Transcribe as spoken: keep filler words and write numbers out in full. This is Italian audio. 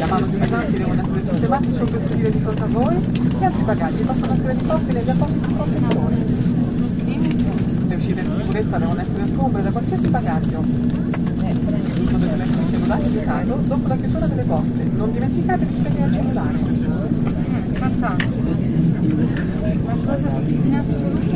mano di usanti devono essere sistemati sotto il sedile di fronte a voi, gli altri bagagli possono essere disposti negli appositi contenitori. Le uscite di sicurezza devono essere sgombre da qualsiasi bagaglio. Dovete mettere il cellulare di caso dopo la chiusura delle porte. Non dimenticate di spegnere il cellulare. Fantastico. Una cosa in assoluto